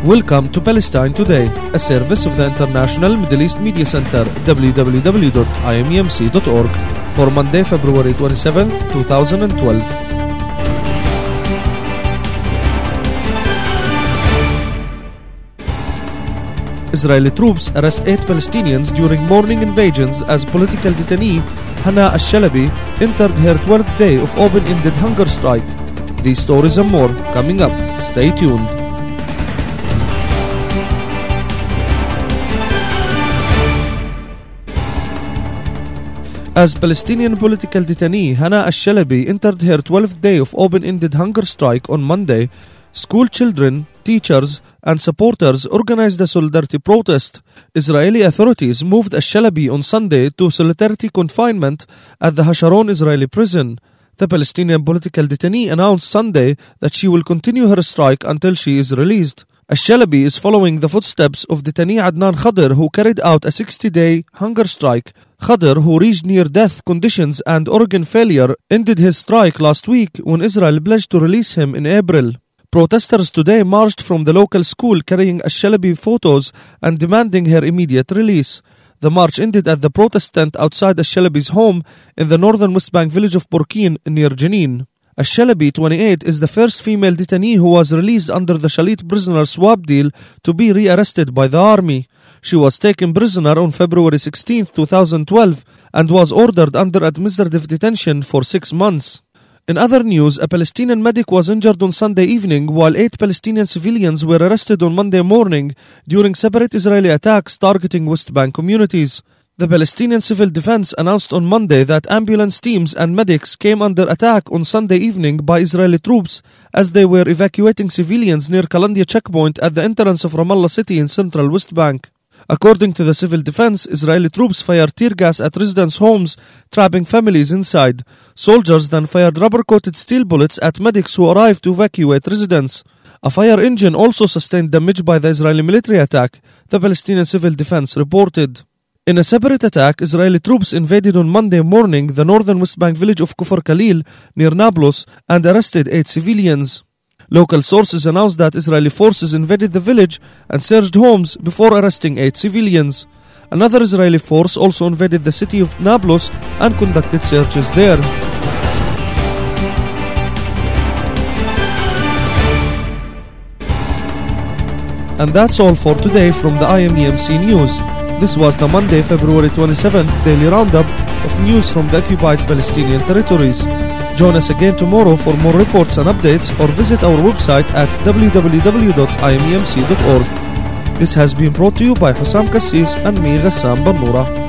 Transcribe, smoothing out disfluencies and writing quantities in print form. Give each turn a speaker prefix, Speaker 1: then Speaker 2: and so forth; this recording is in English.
Speaker 1: Welcome to Palestine Today, a service of the International Middle East Media Center, www.imemc.org, for Monday, February 27, 2012. Israeli troops arrest 8 Palestinians during morning invasions as political detainee Hana al-Shalabi entered her 12th day of open-ended hunger strike. These stories and more coming up. Stay tuned. As Palestinian political detainee Hana al-Shalabi entered her 12th day of open-ended hunger strike on Monday, school children, teachers, and supporters organized a solidarity protest. Israeli authorities moved al-Shalabi on Sunday to solitary confinement at the Hasharon Israeli prison. The Palestinian political detainee announced Sunday that she will continue her strike until she is released. Al-Shalabi is following the footsteps of detainee Adnan Khader, who carried out a 60-day hunger strike. Khader, who reached near-death conditions and organ failure, ended his strike last week when Israel pledged to release him in April. Protesters today marched from the local school carrying al-Shalabi photos and demanding her immediate release. The march ended at the protest tent outside al-Shalabi's home in the northern West Bank village of Burkin near Jenin. Al-Shalabi, 28, is the first female detainee who was released under the Shalit prisoner swap deal to be rearrested by the army. She was taken prisoner on February 16, 2012 and was ordered under administrative detention for 6 months. In other news, a Palestinian medic was injured on Sunday evening while 8 Palestinian civilians were arrested on Monday morning during separate Israeli attacks targeting West Bank communities. The Palestinian Civil Defense announced on Monday that ambulance teams and medics came under attack on Sunday evening by Israeli troops as they were evacuating civilians near Kalandia checkpoint at the entrance of Ramallah city in central West Bank. According to the Civil Defense, Israeli troops fired tear gas at residents' homes, trapping families inside. Soldiers then fired rubber-coated steel bullets at medics who arrived to evacuate residents. A fire engine also sustained damage by the Israeli military attack, the Palestinian Civil Defense reported. In a separate attack, Israeli troops invaded on Monday morning the northern West Bank village of Kufr Khalil near Nablus and arrested 8 civilians. Local sources announced that Israeli forces invaded the village and searched homes before arresting 8 civilians. Another Israeli force also invaded the city of Nablus and conducted searches there. And that's all for today from the IMEMC News. This was the Monday, February 27th daily roundup of news from the occupied Palestinian territories. Join us again tomorrow for more reports and updates, or visit our website at www.imemc.org. This has been brought to you by Hussam Kassis and me, Ghassan Bannoura.